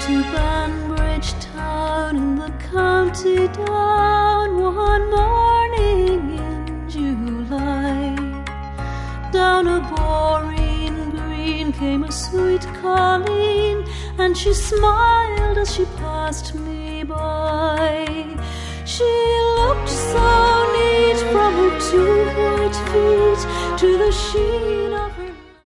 to Banbridge town in the county down one morning in July. Down a boreen green came a sweet colleen, and she smiled as she passed me by. She looked so neat from her 2 white feet to the sheen of